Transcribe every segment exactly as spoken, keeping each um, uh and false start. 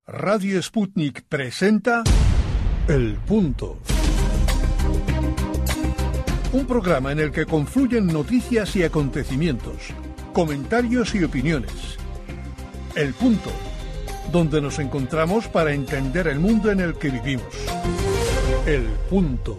Radio Sputnik presenta El Punto. Un programa en el que confluyen noticias y acontecimientos, comentarios y opiniones. El Punto, donde nos encontramos para entender el mundo en el que vivimos. El Punto.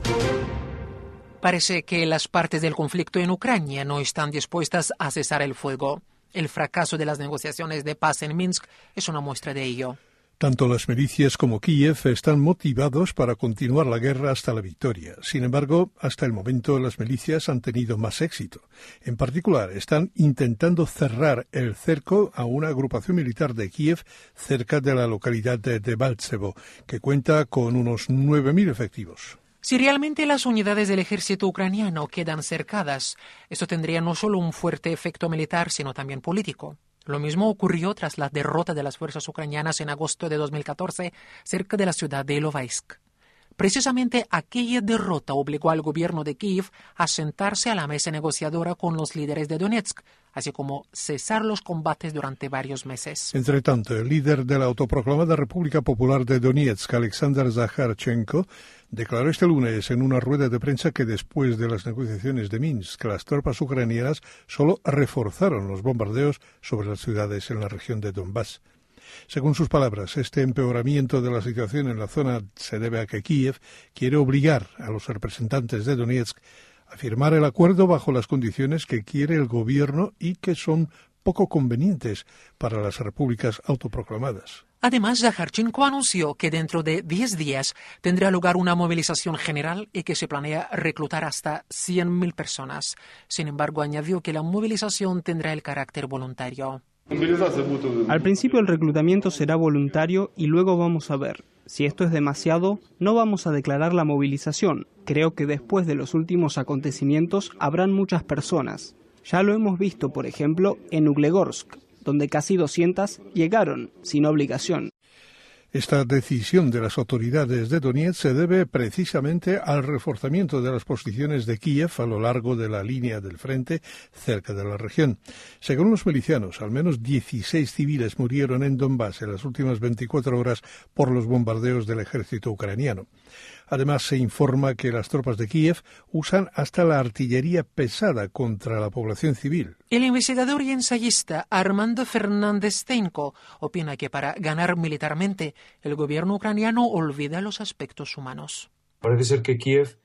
Parece que las partes del conflicto en Ucrania no están dispuestas a cesar el fuego. El fracaso de las negociaciones de paz en Minsk es una muestra de ello. Tanto las milicias como Kiev están motivados para continuar la guerra hasta la victoria. Sin embargo, hasta el momento las milicias han tenido más éxito. En particular, están intentando cerrar el cerco a una agrupación militar de Kiev cerca de la localidad de Debaltsevo, que cuenta con unos nueve mil efectivos. Si realmente las unidades del ejército ucraniano quedan cercadas, esto tendría no solo un fuerte efecto militar, sino también político. Lo mismo ocurrió tras la derrota de las fuerzas ucranianas en agosto de dos mil catorce cerca de la ciudad de Ilovaisk. Precisamente aquella derrota obligó al gobierno de Kiev a sentarse a la mesa negociadora con los líderes de Donetsk, así como cesar los combates durante varios meses. Entre tanto, el líder de la autoproclamada República Popular de Donetsk, Alexander Zakharchenko, declaró este lunes en una rueda de prensa que después de las negociaciones de Minsk, las tropas ucranianas solo reforzaron los bombardeos sobre las ciudades en la región de Donbass. Según sus palabras, este empeoramiento de la situación en la zona se debe a que Kiev quiere obligar a los representantes de Donetsk a firmar el acuerdo bajo las condiciones que quiere el gobierno y que son poco convenientes para las repúblicas autoproclamadas. Además, Zakharchenko anunció que dentro de diez días tendrá lugar una movilización general y que se planea reclutar hasta cien mil personas. Sin embargo, añadió que la movilización tendrá el carácter voluntario. Al principio el reclutamiento será voluntario y luego vamos a ver. Si esto es demasiado, no vamos a declarar la movilización. Creo que después de los últimos acontecimientos habrán muchas personas. Ya lo hemos visto, por ejemplo, en Uglegorsk, donde casi doscientas llegaron sin obligación. Esta decisión de las autoridades de Donetsk se debe precisamente al reforzamiento de las posiciones de Kiev a lo largo de la línea del frente cerca de la región. Según los milicianos, al menos dieciséis civiles murieron en Donbass en las últimas veinticuatro horas por los bombardeos del ejército ucraniano. Además, se informa que las tropas de Kiev usan hasta la artillería pesada contra la población civil. El investigador y ensayista Armando Fernández Steinko opina que para ganar militarmente, el gobierno ucraniano olvida los aspectos humanos. Parece ser que Kiev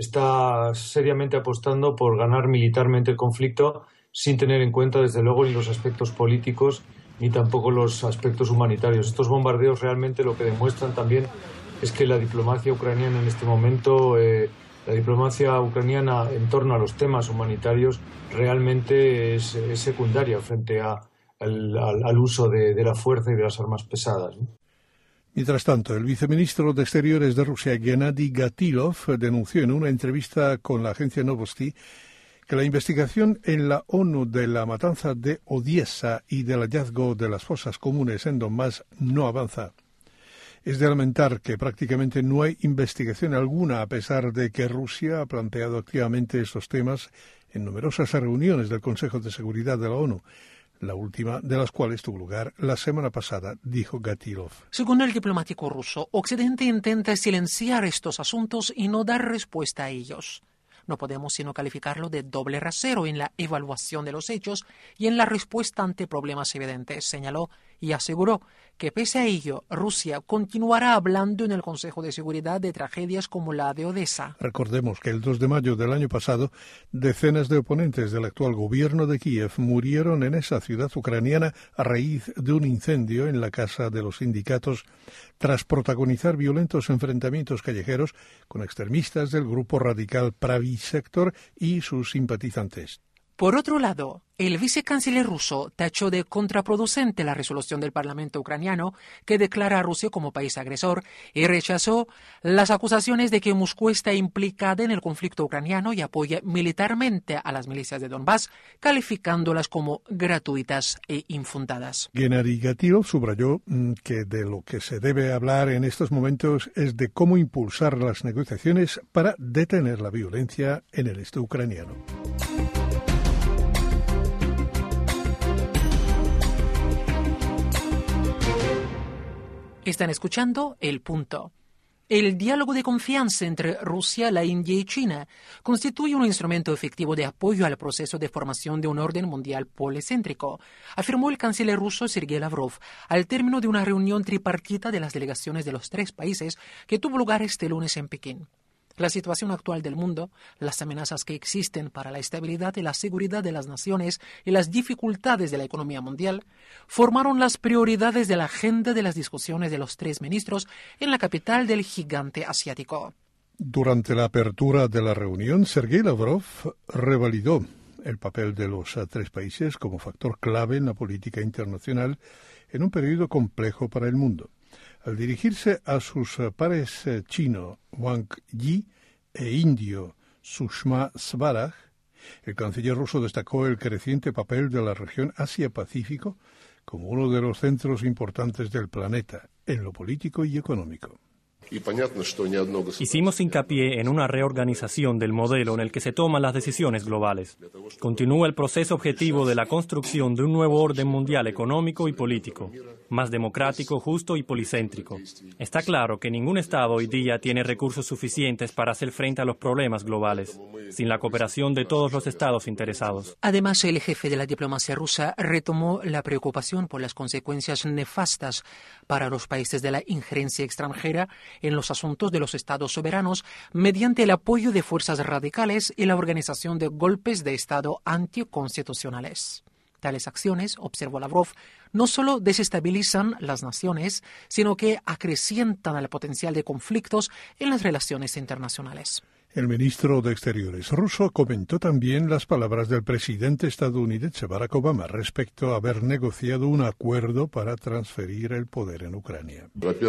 está seriamente apostando por ganar militarmente el conflicto sin tener en cuenta, desde luego, ni los aspectos políticos ni tampoco los aspectos humanitarios. Estos bombardeos realmente lo que demuestran también es que la diplomacia ucraniana en este momento, eh, la diplomacia ucraniana en torno a los temas humanitarios realmente es, es secundaria frente a, al, al, al uso de, de la fuerza y de las armas pesadas, ¿no? Mientras tanto, el viceministro de Exteriores de Rusia, Gennady Gatilov, denunció en una entrevista con la agencia Novosti que la investigación en la ONU de la matanza de Odessa y del hallazgo de las fosas comunes en Donbass no avanza. Es de lamentar que prácticamente no hay investigación alguna, a pesar de que Rusia ha planteado activamente estos temas en numerosas reuniones del Consejo de Seguridad de la ONU, la última de las cuales tuvo lugar la semana pasada, dijo Gatilov. Según el diplomático ruso, Occidente intenta silenciar estos asuntos y no dar respuesta a ellos. No podemos sino calificarlo de doble rasero en la evaluación de los hechos y en la respuesta ante problemas evidentes, señaló y aseguró que pese a ello, Rusia continuará hablando en el Consejo de Seguridad de tragedias como la de Odessa. Recordemos que el dos de mayo del año pasado, decenas de oponentes del actual gobierno de Kiev murieron en esa ciudad ucraniana a raíz de un incendio en la casa de los sindicatos tras protagonizar violentos enfrentamientos callejeros con extremistas del grupo radical Pravy Sector y sus simpatizantes. Por otro lado, el vicecanciller ruso tachó de contraproducente la resolución del Parlamento ucraniano que declara a Rusia como país agresor y rechazó las acusaciones de que Moscú está implicada en el conflicto ucraniano y apoya militarmente a las milicias de Donbass, calificándolas como gratuitas e infundadas. Gennady Gatilov subrayó que de lo que se debe hablar en estos momentos es de cómo impulsar las negociaciones para detener la violencia en el este ucraniano. Están escuchando El Punto. El diálogo de confianza entre Rusia, la India y China constituye un instrumento efectivo de apoyo al proceso de formación de un orden mundial policéntrico, afirmó el canciller ruso Sergei Lavrov al término de una reunión tripartita de las delegaciones de los tres países que tuvo lugar este lunes en Pekín. La situación actual del mundo, las amenazas que existen para la estabilidad y la seguridad de las naciones y las dificultades de la economía mundial formaron las prioridades de la agenda de las discusiones de los tres ministros en la capital del gigante asiático. Durante la apertura de la reunión, Sergei Lavrov revalidó el papel de los tres países como factor clave en la política internacional en un periodo complejo para el mundo. Al dirigirse a sus pares chino Wang Yi e indio Sushma Swaraj, el canciller ruso destacó el creciente papel de la región Asia-Pacífico como uno de los centros importantes del planeta en lo político y económico. Hicimos hincapié en una reorganización del modelo en el que se toman las decisiones globales. Continúa el proceso objetivo de la construcción de un nuevo orden mundial económico y político, más democrático, justo y policéntrico. Está claro que ningún Estado hoy día tiene recursos suficientes para hacer frente a los problemas globales, sin la cooperación de todos los Estados interesados. Además, el jefe de la diplomacia rusa retomó la preocupación por las consecuencias nefastas para los países de la injerencia extranjera en los asuntos de los estados soberanos mediante el apoyo de fuerzas radicales y la organización de golpes de Estado anticonstitucionales. Tales acciones, observó Lavrov, no solo desestabilizan las naciones, sino que acrecientan el potencial de conflictos en las relaciones internacionales. El ministro de Exteriores ruso comentó también las palabras del presidente estadounidense Barack Obama respecto a haber negociado un acuerdo para transferir el poder en Ucrania.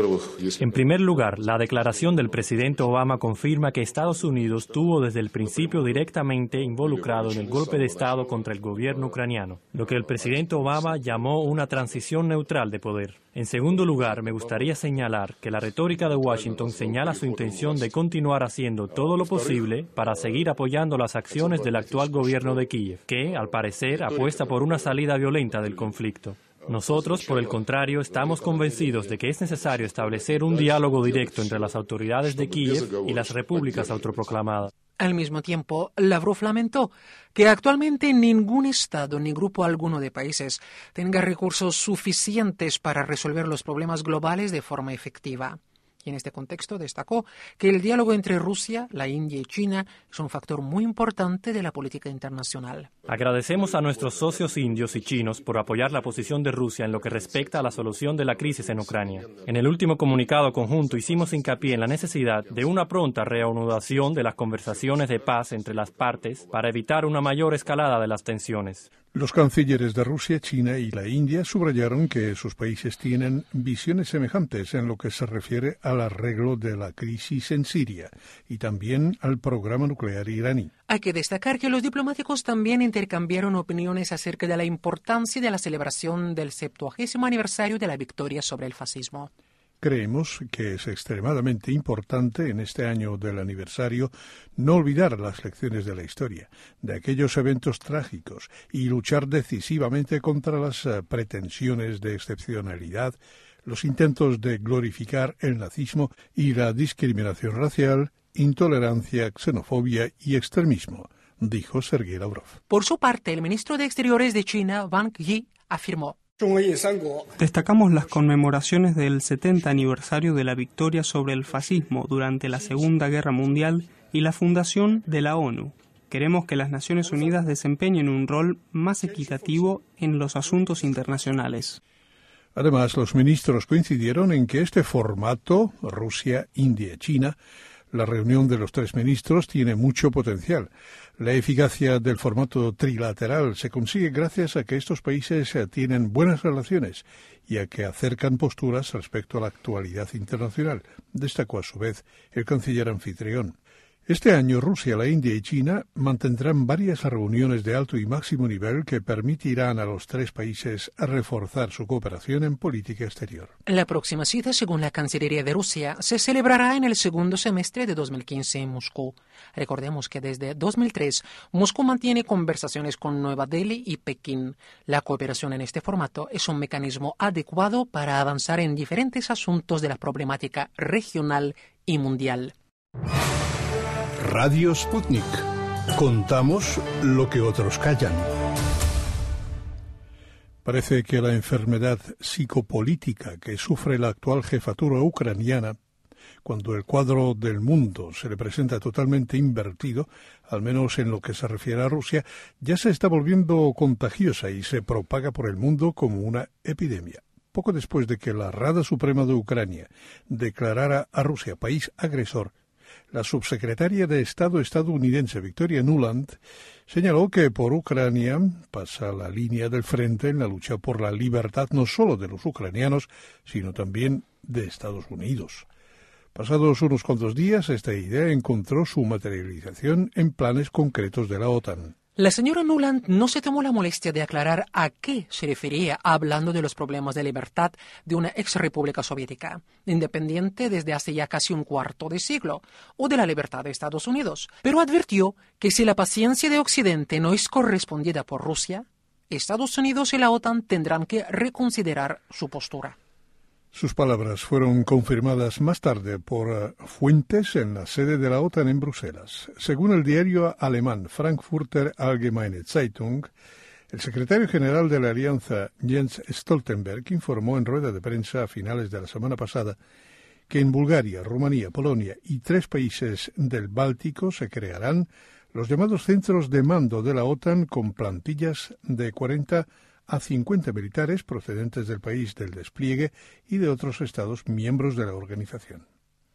En primer lugar, la declaración del presidente Obama confirma que Estados Unidos estuvo desde el principio directamente involucrado en el golpe de Estado contra el gobierno ucraniano, lo que el presidente Obama llamó una transición neutral de poder. En segundo lugar, me gustaría señalar que la retórica de Washington señala su intención de continuar haciendo todo lo posible para seguir apoyando las acciones del actual gobierno de Kiev, que, al parecer, apuesta por una salida violenta del conflicto. Nosotros, por el contrario, estamos convencidos de que es necesario establecer un diálogo directo entre las autoridades de Kiev y las repúblicas autoproclamadas. Al mismo tiempo, Lavrov lamentó que actualmente ningún Estado ni grupo alguno de países tenga recursos suficientes para resolver los problemas globales de forma efectiva. Y en este contexto destacó que el diálogo entre Rusia, la India y China es un factor muy importante de la política internacional. Agradecemos a nuestros socios indios y chinos por apoyar la posición de Rusia en lo que respecta a la solución de la crisis en Ucrania. En el último comunicado conjunto hicimos hincapié en la necesidad de una pronta reanudación de las conversaciones de paz entre las partes para evitar una mayor escalada de las tensiones. Los cancilleres de Rusia, China y la India subrayaron que sus países tienen visiones semejantes en lo que se refiere al arreglo de la crisis en Siria y también al programa nuclear iraní. Hay que destacar que los diplomáticos también intercambiaron opiniones acerca de la importancia de la celebración del septuagésimo aniversario de la victoria sobre el fascismo. Creemos que es extremadamente importante en este año del aniversario no olvidar las lecciones de la historia, de aquellos eventos trágicos y luchar decisivamente contra las uh, pretensiones de excepcionalidad, los intentos de glorificar el nazismo y la discriminación racial, intolerancia, xenofobia y extremismo, dijo Sergei Lavrov. Por su parte, el ministro de Exteriores de China, Wang Yi, afirmó: Destacamos las conmemoraciones del setenta aniversario de la victoria sobre el fascismo durante la Segunda Guerra Mundial y la fundación de la ONU. Queremos que las Naciones Unidas desempeñen un rol más equitativo en los asuntos internacionales. Además, los ministros coincidieron en que este formato, Rusia, India y China, la reunión de los tres ministros, tiene mucho potencial. La eficacia del formato trilateral se consigue gracias a que estos países tienen buenas relaciones y a que acercan posturas respecto a la actualidad internacional, destacó a su vez el canciller anfitrión. Este año Rusia, la India y China mantendrán varias reuniones de alto y máximo nivel que permitirán a los tres países reforzar su cooperación en política exterior. La próxima cita, según la Cancillería de Rusia, se celebrará en el segundo semestre de dos mil quince en Moscú. Recordemos que desde dos mil tres Moscú mantiene conversaciones con Nueva Delhi y Pekín. La cooperación en este formato es un mecanismo adecuado para avanzar en diferentes asuntos de la problemática regional y mundial. Radio Sputnik. Contamos lo que otros callan. Parece que la enfermedad psicopolítica que sufre la actual jefatura ucraniana, cuando el cuadro del mundo se le presenta totalmente invertido, al menos en lo que se refiere a Rusia, ya se está volviendo contagiosa y se propaga por el mundo como una epidemia. Poco después de que la Rada Suprema de Ucrania declarara a Rusia país agresor, la subsecretaria de Estado estadounidense Victoria Nuland señaló que por Ucrania pasa la línea del frente en la lucha por la libertad no solo de los ucranianos, sino también de Estados Unidos. Pasados unos cuantos días, esta idea encontró su materialización en planes concretos de la OTAN. La señora Nuland no se tomó la molestia de aclarar a qué se refería hablando de los problemas de libertad de una exrepública soviética, independiente desde hace ya casi un cuarto de siglo, o de la libertad de Estados Unidos, pero advirtió que si la paciencia de Occidente no es correspondida por Rusia, Estados Unidos y la OTAN tendrán que reconsiderar su postura. Sus palabras fueron confirmadas más tarde por uh, fuentes en la sede de la OTAN en Bruselas. Según el diario alemán Frankfurter Allgemeine Zeitung, el secretario general de la Alianza, Jens Stoltenberg, informó en rueda de prensa a finales de la semana pasada que en Bulgaria, Rumanía, Polonia y tres países del Báltico se crearán los llamados centros de mando de la OTAN con plantillas de cuarenta a cincuenta militares procedentes del país del despliegue y de otros estados miembros de la organización.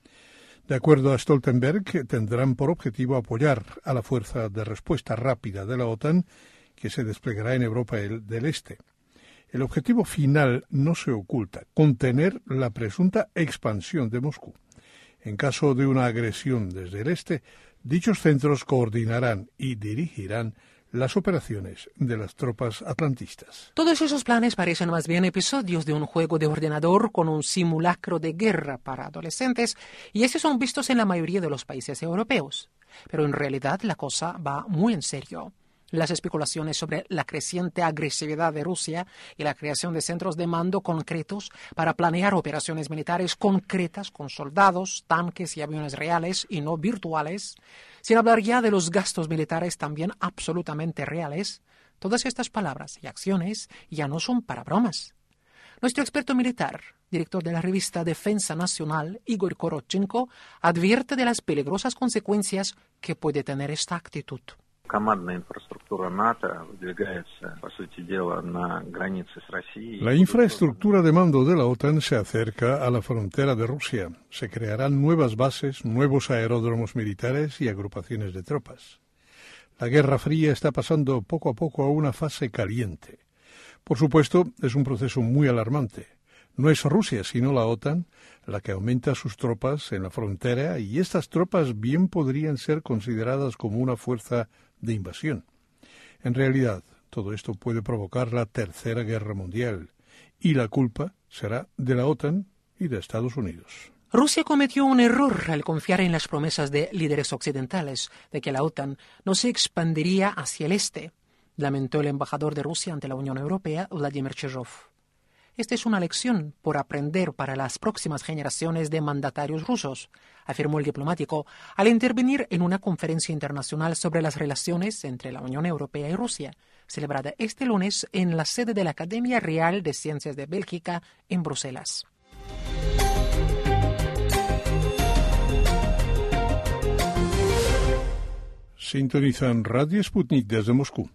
De acuerdo a Stoltenberg, tendrán por objetivo apoyar a la fuerza de respuesta rápida de la OTAN que se desplegará en Europa del Este. El objetivo final no se oculta: contener la presunta expansión de Moscú. En caso de una agresión desde el este, dichos centros coordinarán y dirigirán las operaciones de las tropas atlantistas. Todos esos planes parecen más bien episodios de un juego de ordenador con un simulacro de guerra para adolescentes, y estos son vistos en la mayoría de los países europeos. Pero en realidad la cosa va muy en serio. Las especulaciones sobre la creciente agresividad de Rusia y la creación de centros de mando concretos para planear operaciones militares concretas con soldados, tanques y aviones reales y no virtuales, sin hablar ya de los gastos militares también absolutamente reales, todas estas palabras y acciones ya no son para bromas. Nuestro experto militar, director de la revista Defensa Nacional, Igor Korotchenko, advierte de las peligrosas consecuencias que puede tener esta actitud. La infraestructura de mando de la OTAN se acerca a la frontera de Rusia. Se crearán nuevas bases, nuevos aeródromos militares y agrupaciones de tropas. La Guerra Fría está pasando poco a poco a una fase caliente. Por supuesto, es un proceso muy alarmante. No es Rusia, sino la OTAN, la que aumenta sus tropas en la frontera, y estas tropas bien podrían ser consideradas como una fuerza de invasión. En realidad, todo esto puede provocar la Tercera Guerra Mundial, y la culpa será de la OTAN y de Estados Unidos. Rusia cometió un error al confiar en las promesas de líderes occidentales de que la OTAN no se expandiría hacia el este, lamentó el embajador de Rusia ante la Unión Europea, Vladimir Chezhov. Esta es una lección por aprender para las próximas generaciones de mandatarios rusos, afirmó el diplomático al intervenir en una conferencia internacional sobre las relaciones entre la Unión Europea y Rusia, celebrada este lunes en la sede de la Academia Real de Ciencias de Bélgica en Bruselas. Sintonizan Radio Sputnik desde Moscú.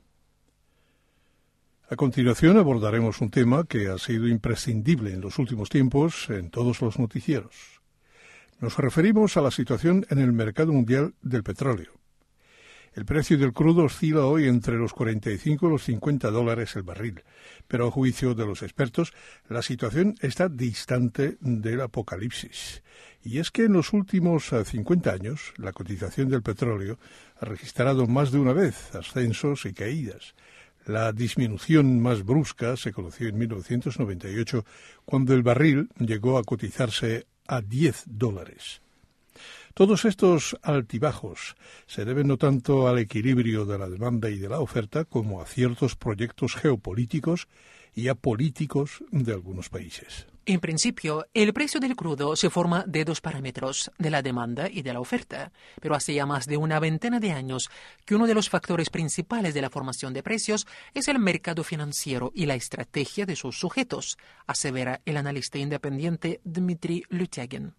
A continuación abordaremos un tema que ha sido imprescindible en los últimos tiempos en todos los noticieros. Nos referimos a la situación en el mercado mundial del petróleo. El precio del crudo oscila hoy entre los cuarenta y cinco y los cincuenta dólares el barril, pero a juicio de los expertos, la situación está distante del apocalipsis. Y es que en los últimos cincuenta años, la cotización del petróleo ha registrado más de una vez ascensos y caídas. La disminución más brusca se conoció en mil novecientos noventa y ocho, cuando el barril llegó a cotizarse a diez dólares. Todos estos altibajos se deben no tanto al equilibrio de la demanda y de la oferta como a ciertos proyectos geopolíticos y a políticos de algunos países. En principio, el precio del crudo se forma de dos parámetros, de la demanda y de la oferta, pero hace ya más de una veintena de años que uno de los factores principales de la formación de precios es el mercado financiero y la estrategia de sus sujetos, asevera el analista independiente Dmitry Lutyagin.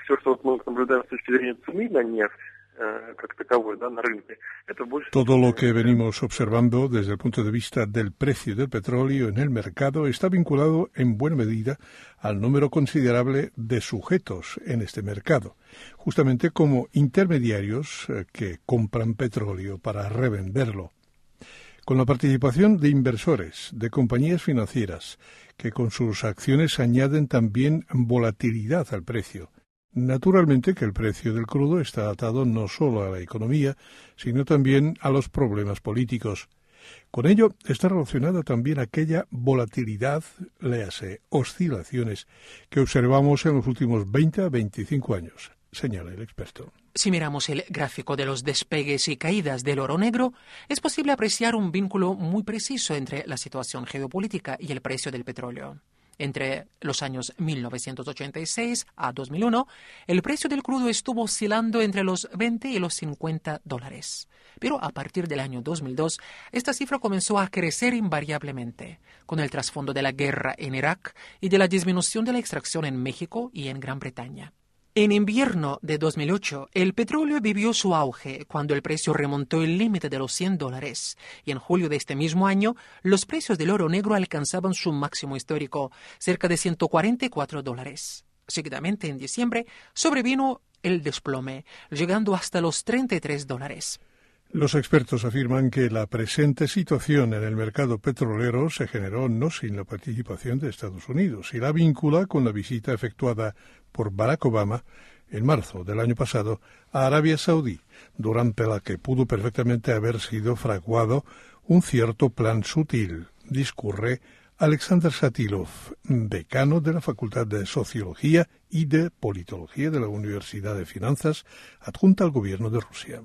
Todo lo que venimos observando desde el punto de vista del precio del petróleo en el mercado está vinculado en buena medida al número considerable de sujetos en este mercado, justamente como intermediarios que compran petróleo para revenderlo. Con la participación de inversores, de compañías financieras, que con sus acciones añaden también volatilidad al precio. Naturalmente que el precio del crudo está atado no solo a la economía, sino también a los problemas políticos. Con ello está relacionada también aquella volatilidad, léase, oscilaciones, que observamos en los últimos veinte a veinticinco años, señala el experto. Si miramos el gráfico de los despegues y caídas del oro negro, es posible apreciar un vínculo muy preciso entre la situación geopolítica y el precio del petróleo. Entre los años mil novecientos ochenta y seis a dos mil uno, el precio del crudo estuvo oscilando entre los veinte y los cincuenta dólares. Pero a partir del año dos mil dos, esta cifra comenzó a crecer invariablemente, con el trasfondo de la guerra en Irak y de la disminución de la extracción en México y en Gran Bretaña. En invierno de dos mil ocho, el petróleo vivió su auge cuando el precio remontó el límite de los cien dólares y en julio de este mismo año los precios del oro negro alcanzaban su máximo histórico, cerca de ciento cuarenta y cuatro dólares. Seguidamente, en diciembre, sobrevino el desplome, llegando hasta los treinta y tres dólares. Los expertos afirman que la presente situación en el mercado petrolero se generó no sin la participación de Estados Unidos y la vincula con la visita efectuada por Barack Obama en marzo del año pasado a Arabia Saudí, durante la que pudo perfectamente haber sido fraguado un cierto plan sutil, discurre Alexander Satilov, decano de la Facultad de Sociología y de Politología de la Universidad de Finanzas, adjunta al gobierno de Rusia.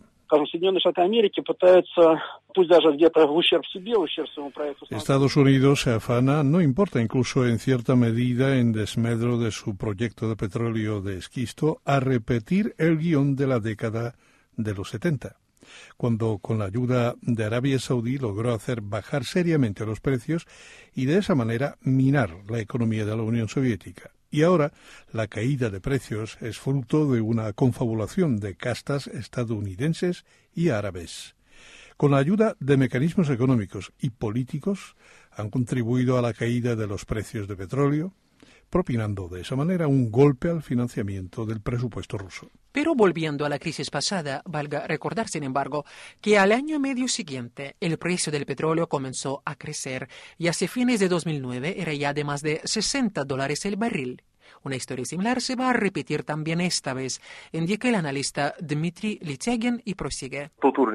Estados Unidos se afana, no importa, incluso en cierta medida en desmedro de su proyecto de petróleo de esquisto, a repetir el guión de la década de los setenta, cuando con la ayuda de Arabia Saudí logró hacer bajar seriamente los precios y de esa manera minar la economía de la Unión Soviética. Y ahora la caída de precios es fruto de una confabulación de castas estadounidenses y árabes. Con la ayuda de mecanismos económicos y políticos han contribuido a la caída de los precios de petróleo, propinando de esa manera un golpe al financiamiento del presupuesto ruso. Pero volviendo a la crisis pasada, valga recordar, sin embargo, que al año y medio siguiente el precio del petróleo comenzó a crecer y hacia fines de dos mil nueve era ya de más de sesenta dólares el barril. Una historia similar se va a repetir también esta vez, indica el analista Dmitry Lutyagin y prosigue.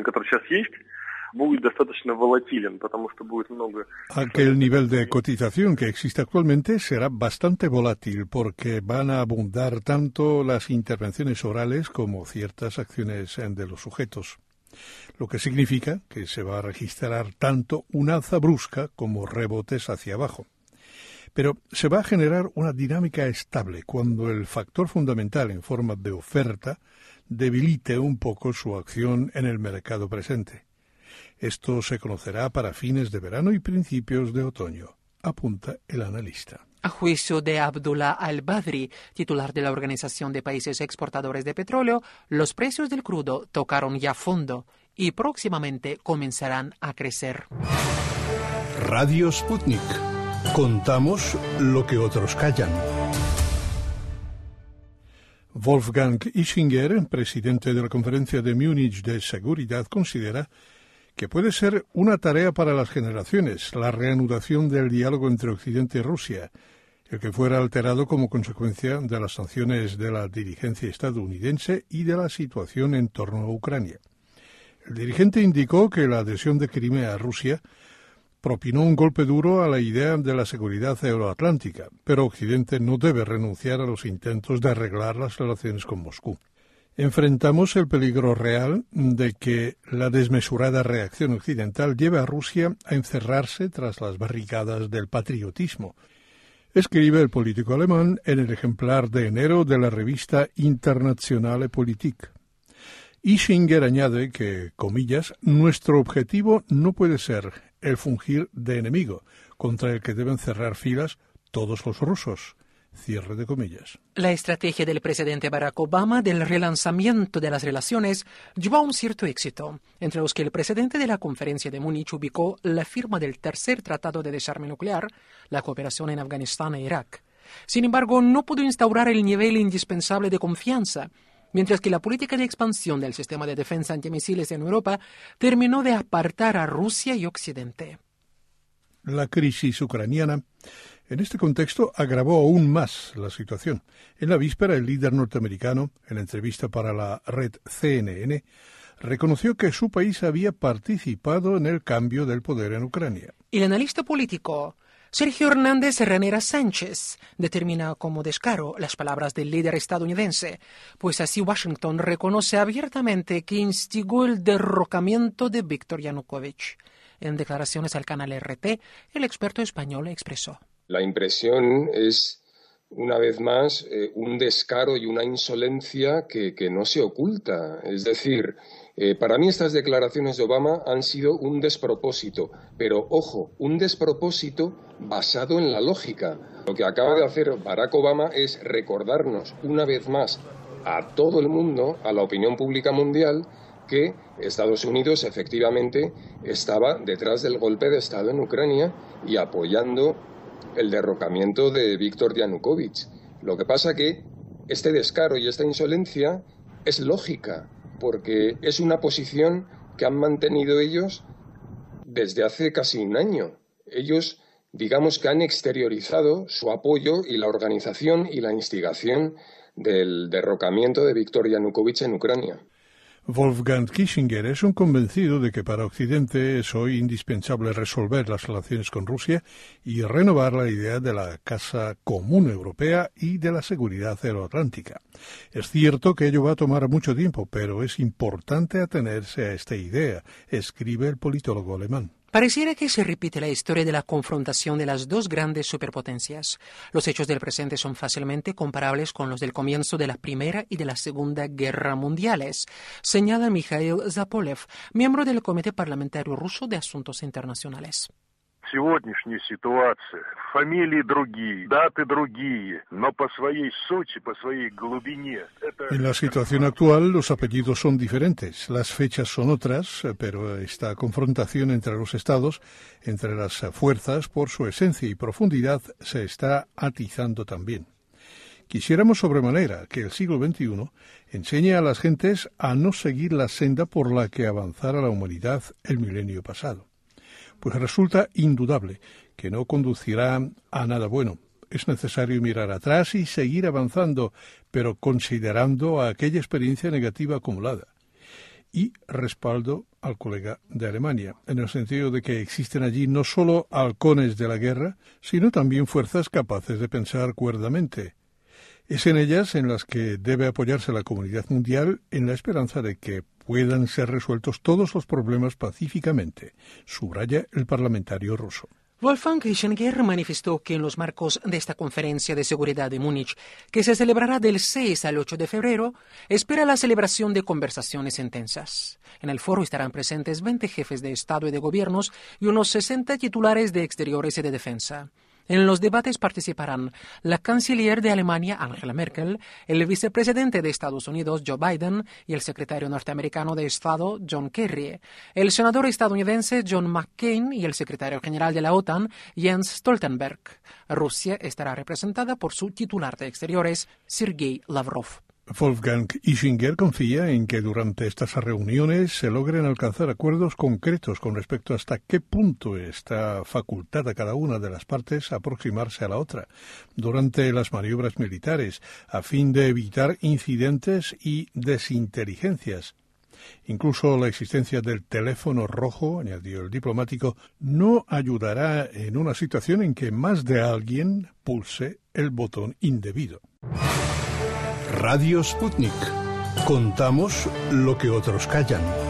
Aquel nivel de cotización que existe actualmente será bastante volátil porque van a abundar tanto las intervenciones orales como ciertas acciones de los sujetos, lo que significa que se va a registrar tanto un alza brusca como rebotes hacia abajo. Pero se va a generar una dinámica estable cuando el factor fundamental en forma de oferta debilite un poco su acción en el mercado presente. Esto se conocerá para fines de verano y principios de otoño, apunta el analista. A juicio de Abdullah al-Badri, titular de la Organización de Países Exportadores de Petróleo, los precios del crudo tocaron ya fondo y próximamente comenzarán a crecer. Radio Sputnik. Contamos lo que otros callan. Wolfgang Ischinger, presidente de la Conferencia de Múnich de Seguridad, considera que puede ser una tarea para las generaciones la reanudación del diálogo entre Occidente y Rusia, el que fuera alterado como consecuencia de las sanciones de la dirigencia estadounidense y de la situación en torno a Ucrania. El dirigente indicó que la adhesión de Crimea a Rusia propinó un golpe duro a la idea de la seguridad euroatlántica, pero Occidente no debe renunciar a los intentos de arreglar las relaciones con Moscú. Enfrentamos el peligro real de que la desmesurada reacción occidental lleve a Rusia a encerrarse tras las barricadas del patriotismo, escribe el político alemán en el ejemplar de enero de la revista Internationale Politik. Ischinger añade que, comillas, nuestro objetivo no puede ser el fungir de enemigo, contra el que deben cerrar filas todos los rusos. Cierre de comillas. La estrategia del presidente Barack Obama del relanzamiento de las relaciones llevó a un cierto éxito, entre los que el presidente de la Conferencia de Múnich ubicó la firma del tercer tratado de desarme nuclear, la cooperación en Afganistán e Irak. Sin embargo, no pudo instaurar el nivel indispensable de confianza, mientras que la política de expansión del sistema de defensa antimisiles en Europa terminó de apartar a Rusia y Occidente. La crisis ucraniana, en este contexto, agravó aún más la situación. En la víspera, el líder norteamericano, en entrevista para la red C N N, reconoció que su país había participado en el cambio del poder en Ucrania. El analista político Sergio Hernández Ranera Sánchez determina como descaro las palabras del líder estadounidense, pues así Washington reconoce abiertamente que instigó el derrocamiento de Víktor Yanukovych. En declaraciones al canal R T, el experto español expresó: La impresión es, una vez más, eh, un descaro y una insolencia que, que no se oculta. Es decir, eh, para mí estas declaraciones de Obama han sido un despropósito, pero ojo, un despropósito basado en la lógica. Lo que acaba de hacer Barack Obama es recordarnos una vez más a todo el mundo, a la opinión pública mundial, que Estados Unidos efectivamente estaba detrás del golpe de Estado en Ucrania y apoyando el derrocamiento de Víktor Yanukovych. Lo que pasa que este descaro y esta insolencia es lógica, porque es una posición que han mantenido ellos desde hace casi un año. Ellos, digamos que han exteriorizado su apoyo y la organización y la instigación del derrocamiento de Víktor Yanukovych en Ucrania. Wolfgang Ischinger es un convencido de que para Occidente es hoy indispensable resolver las relaciones con Rusia y renovar la idea de la Casa Común Europea y de la seguridad euroatlántica. Es cierto que ello va a tomar mucho tiempo, pero es importante atenerse a esta idea, escribe el politólogo alemán. Pareciera que se repite la historia de la confrontación de las dos grandes superpotencias. Los hechos del presente son fácilmente comparables con los del comienzo de la Primera y de la Segunda Guerra Mundiales, señala Mikhail Zapolev, miembro del Comité Parlamentario Ruso de Asuntos Internacionales. Сегодняшняя ситуация, фамилии другие, даты другие, но по своей сути, по своей глубине. En la situación actual, los apellidos son diferentes, las fechas son otras, pero esta confrontación entre los estados, entre las fuerzas, por su esencia y profundidad, se está atizando también. Quisiéramos sobremanera que el siglo veintiuno enseñe a las gentes a no seguir la senda por la que avanzara la humanidad el milenio pasado. Pues resulta indudable que no conducirá a nada bueno. Es necesario mirar atrás y seguir avanzando, pero considerando aquella experiencia negativa acumulada. Y respaldo al colega de Alemania, en el sentido de que existen allí no solo halcones de la guerra, sino también fuerzas capaces de pensar cuerdamente. Es en ellas en las que debe apoyarse la comunidad mundial en la esperanza de que puedan ser resueltos todos los problemas pacíficamente, subraya el parlamentario ruso. Wolfgang Ischinger manifestó que en los marcos de esta conferencia de seguridad de Múnich, que se celebrará del seis al ocho de febrero, espera la celebración de conversaciones intensas. En el foro estarán presentes veinte jefes de Estado y de gobiernos y unos sesenta titulares de exteriores y de defensa. En los debates participarán la canciller de Alemania, Angela Merkel, el vicepresidente de Estados Unidos, Joe Biden, y el secretario norteamericano de Estado, John Kerry, el senador estadounidense John McCain y el secretario general de la OTAN, Jens Stoltenberg. Rusia estará representada por su titular de Exteriores, Sergei Lavrov. Wolfgang Ischinger confía en que durante estas reuniones se logren alcanzar acuerdos concretos con respecto hasta qué punto está facultada cada una de las partes a aproximarse a la otra durante las maniobras militares, a fin de evitar incidentes y desinteligencias. Incluso la existencia del teléfono rojo, añadió el diplomático, no ayudará en una situación en que más de alguien pulse el botón indebido. Radio Sputnik. Contamos lo que otros callan.